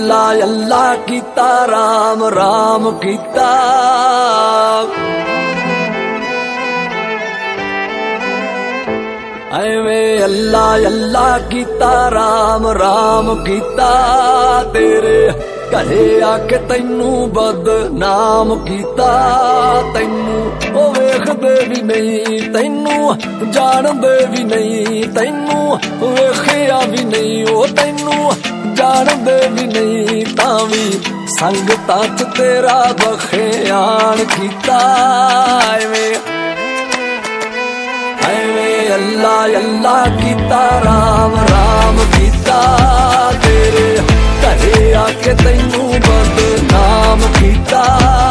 अल्लाह अल्लाह कीता, राम राम कीता। एवें अल्लाह अल्लाह कीता, राम राम कीता। तेरे घरे आके तैनू बदनाम कीता। तैनू ओ वेखदे भी नहीं, तैनू जानदे भी नहीं, तैनू वेखिया भी नहीं, ओ तैनू जानदे भी नहीं, तावी संगतां च तेरा बखेयान कीता। एवें अल्लाह अल्लाह कीता, राम राम कीता। तेरे घरे आके तैनू बदनाम कीता।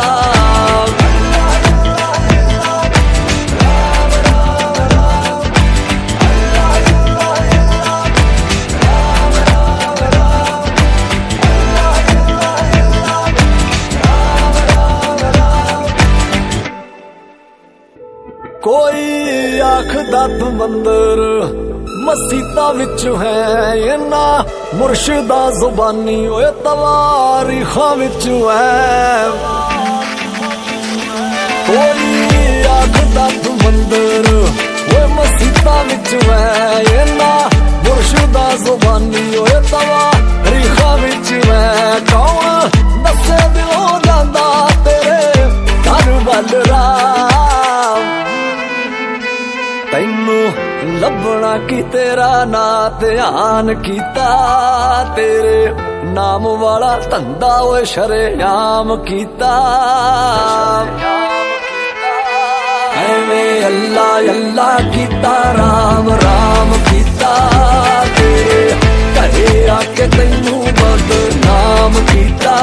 कोई आखदा तू मंदिर मसीता विच है, इना मुर्शिदा जुबानी ओए तवारीखां विच है। कोई आखदा तू मंदिर ओए मसीता विच है, इना मुर्शिदा जुबानी ओए तवारीखां विच है। कौन दसे दिलों जांदा तेरे घर वल राम, तैनू लभना की तेरा ना ध्यान कीता। तेरे नाम वाला धंधा ओए शरेआम कीता। एवें अल्लाह अल्लाह कीता, राम राम कीता। तेरे घरे आके तैनू बदनाम कीता।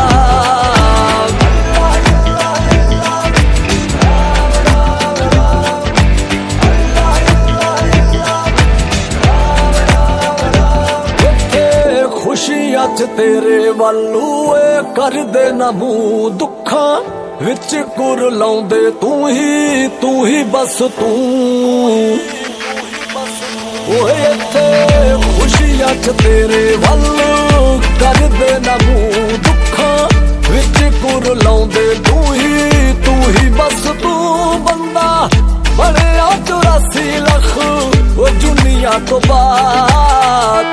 खुशियां च तेरे वालू कर दे ना मूं, दुखां विच कुर लाउंदे तू ही बस तू। ओए इत्थे खुशियां च तेरे वालू कर दे ना मूं, दुखां विच कुर लाउंदे तू ही बस तू। बंदा बनेया 84 लख ओ दुनिया तो बाद,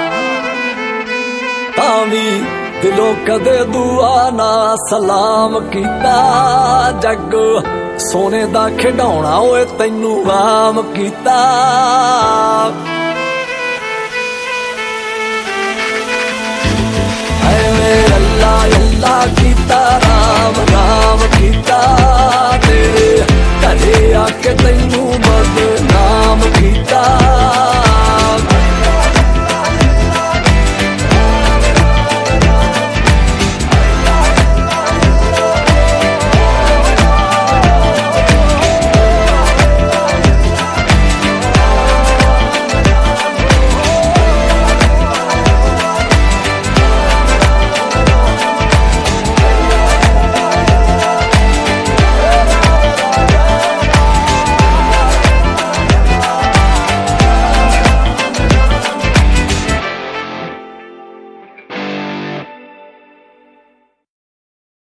तावी दिलों कदे दुआ ना सलाम कीता। जग सोने दा खिडौना ओए तैनू आम कीता। एवें अल्लाह अल्लाह कीता,